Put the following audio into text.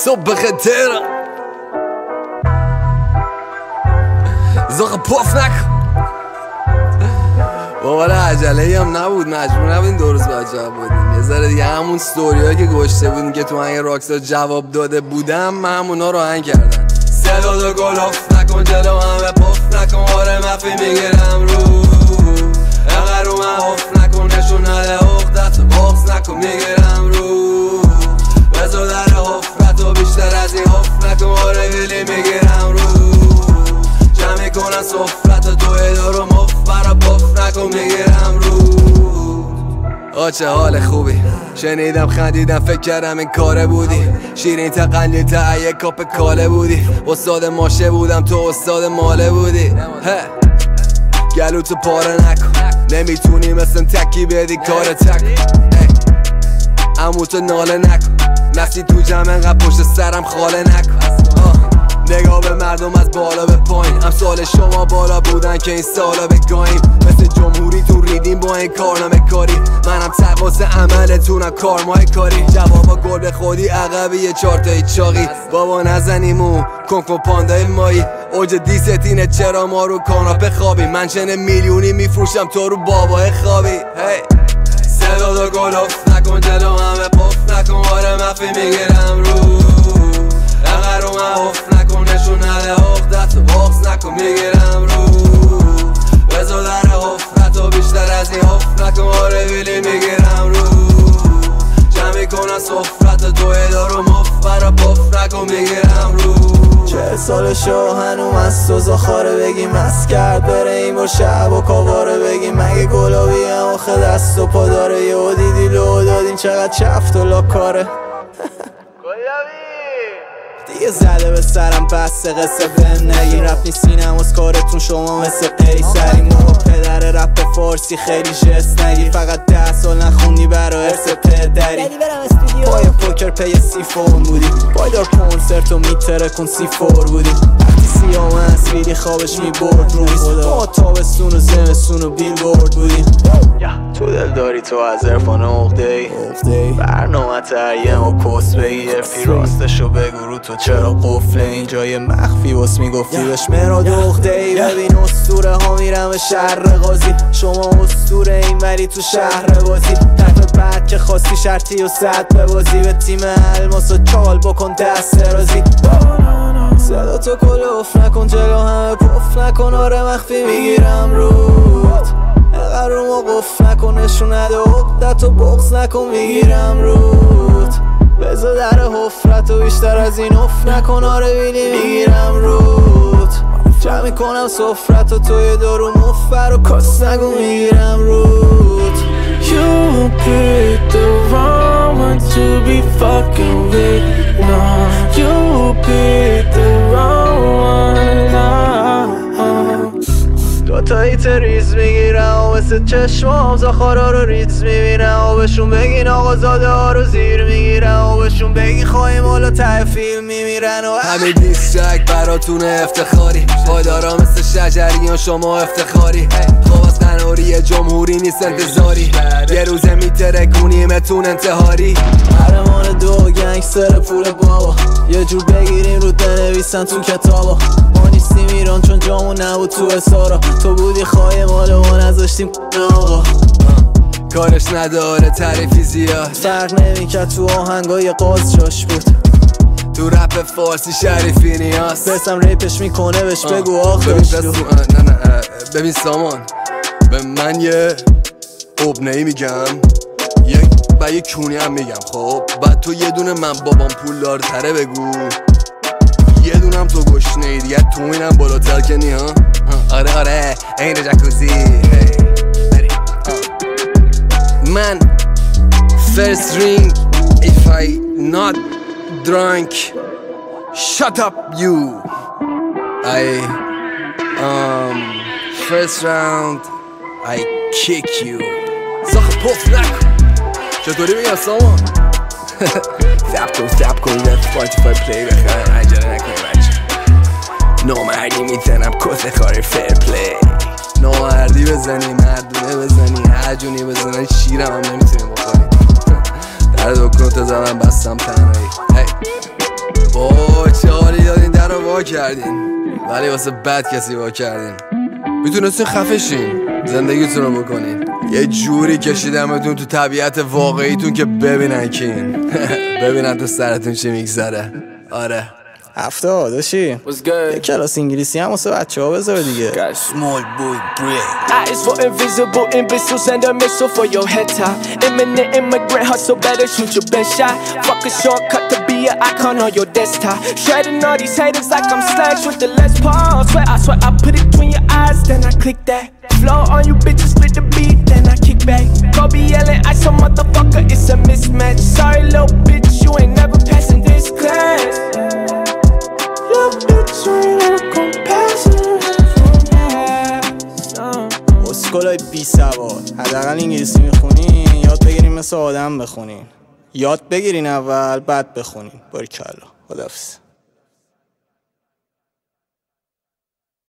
صبح خطر زاق پاف نکن بابا عجله هم نبود، مجبور نبودین 2 روز باید جواب بودین. یه ذره دیگه همون ستوریایی که گوشته بودین که تو آهنگ راکستار جواب داده بودم من همونا رو آهنگ کردم. صدا دو گل اف نکن جلو همه پاف نکن، آره مفی میگیرم رو اگر رو من اف نکن، نشون نده عقدت بغض نکن میگیرم رو بزا در حفرت و بیشتر از این حف نکن، آره ویلی میگیرم رو جمعی کنن صفرت تو ادارو مف برا پاف نکن میگیرم رو. چه حال خوبی شنیدم خندیدم فکر کردم این کاره بودی، شیرین تقلیل تا یک کاپ کاله بودی، استاد ماشه بودم تو استاد ماله بودی. گلو تو پاره نکن نمیتونی مثل تکی بدی کار تک، امو تو ناله نکن نفسی تو جمع انقدر پشت سرم خاله نکن. نگاه به مردم از بالا به پایین، امثال شما بالا بودن که این سالا بگاهیم، مثل جمهوری تو ریدیم با این کارنامه کاری، منم تقاس عملتونم کارمای کاری، جوابا گل به خودی عقبی یه چارتایی چاقی، بابا نزنیمو کنکو پاندای مایی، اوج دیستینه چرا ما رو کاناپه خوابی، من چنه میلیونی میفروشم تو رو بابای خوابی. صدا دو گل اف نکن جلو همه پاف نکن، آره مفی میگیرم رو اگر رو من اف نکن، نشون نده عقدت بغض نکن میگیرم رو بزا در حفرت و بیشتر از این حف نکن، آره ویلی میگیرم رو جمعی کنن صفرت تو ادارو مف برا پاف نکن میگیرم رو. 40 سال شو هنوم از تو زخاره بگیم مست کرد بره این با شب و کاباره بگیم مگه گلابی هم آخه دست و پا داره، یه دیدی لو دادین چقدر چفت و لاکاره دیگه زده به سرم بسته قصه بهم نگین، رفت نیستینم از کارتون شما مثل قیصرین، ما پدر رپ فارسی خیلی جست نگی، فقط 10 سال نخوندی برا ارث پدری، پای پوکر پی C4 بودی، پایدار کنسرت و میتره کن C4 بودی، وقتی سیام از ویدی خوابش میبرد رو خدا، ما تابستون و زمستون و بیلبورد بودیم، تو دل داری تو از عرفان عقده ای برنامه تریم و کس بگیر فی راستشو بگو رو تو چرا قفله، این جای مخفی باس میگفتی بهش مراد عقده ای، ببین اسطوره ها میرم به شهر قاضی، شما اسطوره این ولی تو شهر بازی، طرف بعد که خواستی شرطی و صد ببازی، به تیم الماسو چال بکن دست رازی، صدا تو کل اف نکن جلو همه پف نکن، آره مخفی میگیرم رود اگر رو ما قف نکن، نشون نده عقدت و بغض نکن میگیرم رود بزا در حفرت و بیشتر از این اف نکن، آره ویلی میگیرم رود جمعی کنم صفرت و توی دارو مفر و کاس نگو میگیرم رود. You picked the wrong one to be fucking with, no. You picked the wrong one, دوتایی ریز میگیرم و مثل چشمام زخارا رو ریز میبینم و بهشون بگین آقا زاده ها رو زیر میگیرم و بهشون بگین خواهیم حالا ته فیلم میمیرن و همه دیسترک براتون افتخاری، پایدارا مثل شجریان شما افتخاری، خواب از قناری جمهوری نیست انتظاری، یه روزه میترکونیمتون انتحاری، قهرمان دو گنگستر پول بابا، یه جور بگیریم رو بنویسن تو کتابا، ما نیستیم ایران چون جامون نبود تو اسارا، تو بودی خواهی مالو ما نذاشتیم آقا، کارش نداره تعریفی زیاد، فرق نمیکرد تو آهنگای قاز جاش بود، تو رپ فارسی شریفی نیاز، برسم ریپش میکنه بهش بگو آخرش دو. نه ببین سامان، به من یه ابنهی میگم و یه کونی هم میگم، خب بعد تو یه دونه من بابام پول دارتره بگو، یه دونم تو گشنه دیگه تو اینم بالاتر کنی ها. آره این جکوزی من first ring if I not drunk shut up you I first round I kick you زخ پف نکن چطوری بگم سامان سب کن Spotify play بخرم عجله نکنی بچه نامردی میزنم کس خاری فیر پلی نامردی بزنی مردونه بزنی هر جونی بزنی شیرم هم نمیتونی بخوری در دکتر زدم بستم تنهایی چه حالی دادین در رو وا کردین، ولی واسه بد کسی وا کردین. میتونستین خفه شین، زندگیتون رو بکنین. یه جوری کشیدمتون تو طبیعت واقعیتون که ببینن کین. ببینن تو سرتون چی میگذره. آره 70 داشتی یه کلاس انگلیسی هم واسه بچه ها بذار دیگه. Small boy break. Eyes for invisible imbeciles and a missile for your head top. Imminent immigrant hustle, better shoot your best shot. Fuck a shortcut to be an icon on your desktop. Shredding all these haters like I'm Slash with the Les Paul. Swear I put it between your eyes, then I click that. Flow on you bitches, split the beat, then I kick back. Kobe yelling, I some motherfucker, it's a mismatch. Sorry little bitch, you ain't never passing this class. Little bitch, you ain't never gon' pass it. اسکولای بی سواد، حداقل انگلیسی میخونین یاد بگیرین مثل آدم بخونین. یاد بگیرین اول بعد بخونین. باریکلا. خداحافظ.